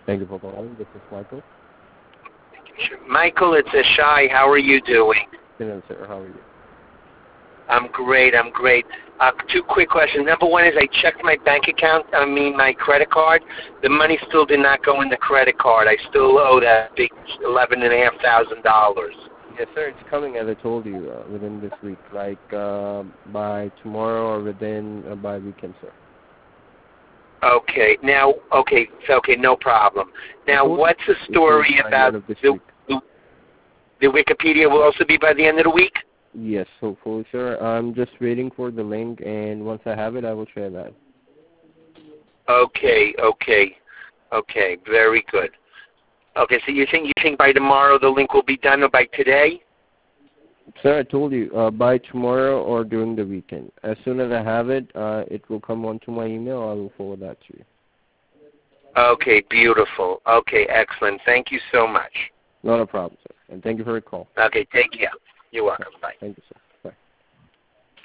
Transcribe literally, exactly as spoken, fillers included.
Thank you for calling. This is Michael. Michael, it's a Shy. How are you doing? Hello, sir. How are you? I'm great. I'm great. Uh, two quick questions. Number one is I checked my bank account, I mean my credit card. The money still did not go in the credit card. I still owe that big eleven and a half thousand dollars. Yes, sir. It's coming, as I told you, uh, within this week, like uh, by tomorrow or within uh, by weekend, sir. Okay. Now, okay, so, okay, no problem. Now, what's the story about the, the, the the Wikipedia will also be by the end of the week? Yes, hopefully, sir. I'm just waiting for the link, and once I have it, I will share that. Okay, okay, okay, very good. Okay, so you think you think by tomorrow the link will be done, or by today? Sir, I told you, uh, by tomorrow or during the weekend. As soon as I have it, uh, it will come onto my email. I will forward that to you. Okay, beautiful. Okay, excellent. Thank you so much. Not a problem, sir. And thank you for your call. Okay, take care.